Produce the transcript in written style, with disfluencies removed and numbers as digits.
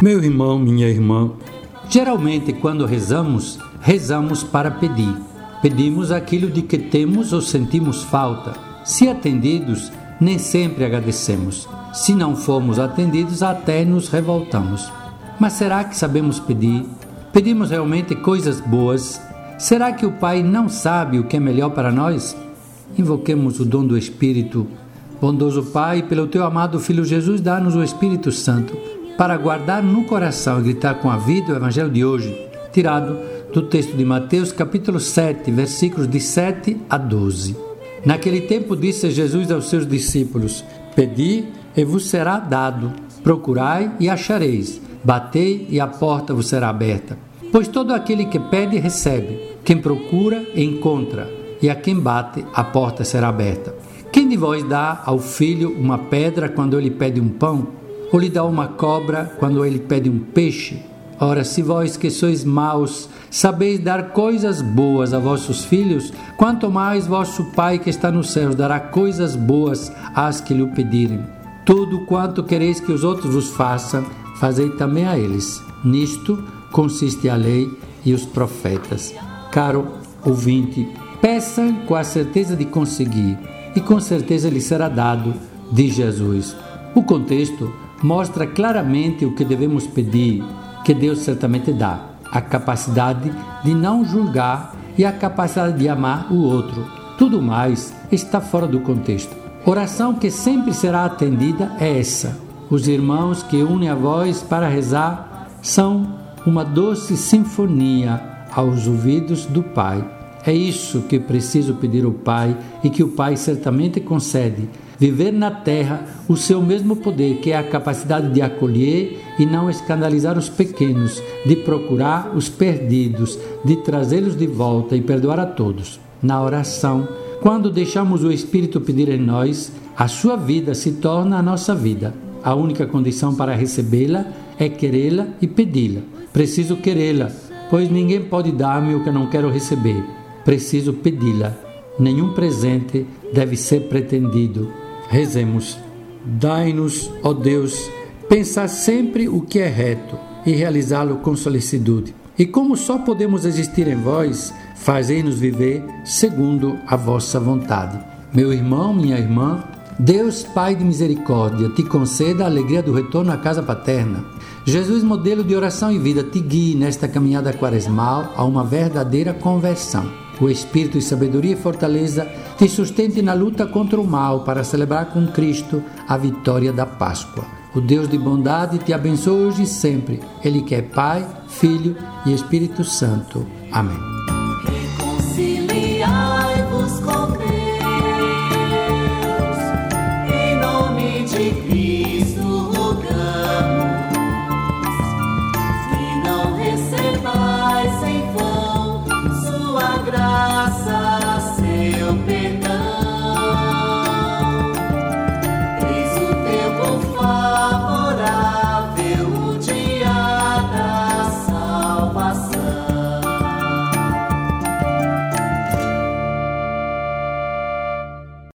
Meu irmão, minha irmã, geralmente quando rezamos para pedir. Pedimos aquilo de que temos ou sentimos falta. Se atendidos, nem sempre agradecemos. Se não formos atendidos, até nos revoltamos. Mas será que sabemos pedir? Pedimos realmente coisas boas? Será que o Pai não sabe o que é melhor para nós? Invoquemos o dom do Espírito. Bondoso Pai, pelo Teu amado Filho Jesus, dá-nos o Espírito Santo para guardar no coração e gritar com a vida o Evangelho de hoje, tirado do texto de Mateus, capítulo 7, versículos de 7 a 12. Naquele tempo disse Jesus aos seus discípulos: Pedi e vos será dado, procurai e achareis, batei e a porta vos será aberta. Pois todo aquele que pede, recebe, quem procura, encontra, e a quem bate, a porta será aberta. Quem de vós dá ao filho uma pedra quando ele pede um pão? Ou lhe dá uma cobra quando ele pede um peixe? Ora, se vós que sois maus, sabeis dar coisas boas a vossos filhos, quanto mais vosso Pai que está nos céus dará coisas boas às que lhe pedirem. Tudo quanto quereis que os outros vos façam, fazei também a eles. Nisto consiste a lei e os profetas. Caro ouvinte, peça com a certeza de conseguir, e com certeza lhe será dado, diz Jesus. O contexto mostra claramente o que devemos pedir, que Deus certamente dá: a capacidade de não julgar e a capacidade de amar o outro. Tudo mais está fora do contexto. Oração que sempre será atendida é essa. Os irmãos que unem a voz para rezar são uma doce sinfonia aos ouvidos do Pai. É isso que preciso pedir ao Pai e que o Pai certamente concede: viver na terra o seu mesmo poder, que é a capacidade de acolher e não escandalizar os pequenos, de procurar os perdidos, de trazê-los de volta e perdoar a todos. Na oração, quando deixamos o Espírito pedir em nós, a sua vida se torna a nossa vida. A única condição para recebê-la é querê-la e pedi-la. Preciso querê-la, pois ninguém pode dar-me o que eu não quero receber. Preciso pedi-la. Nenhum presente deve ser pretendido. Rezemos. Dai-nos, ó Deus, pensar sempre o que é reto e realizá-lo com solicitude. E como só podemos existir em vós, fazei-nos viver segundo a vossa vontade. Meu irmão, minha irmã, Deus Pai de misericórdia, te conceda a alegria do retorno à casa paterna. Jesus, modelo de oração e vida, te guie nesta caminhada quaresmal a uma verdadeira conversão. O Espírito de sabedoria e fortaleza te sustente na luta contra o mal para celebrar com Cristo a vitória da Páscoa. O Deus de bondade te abençoe hoje e sempre. Ele que é Pai, Filho e Espírito Santo. Amém. Reconciliai-vos com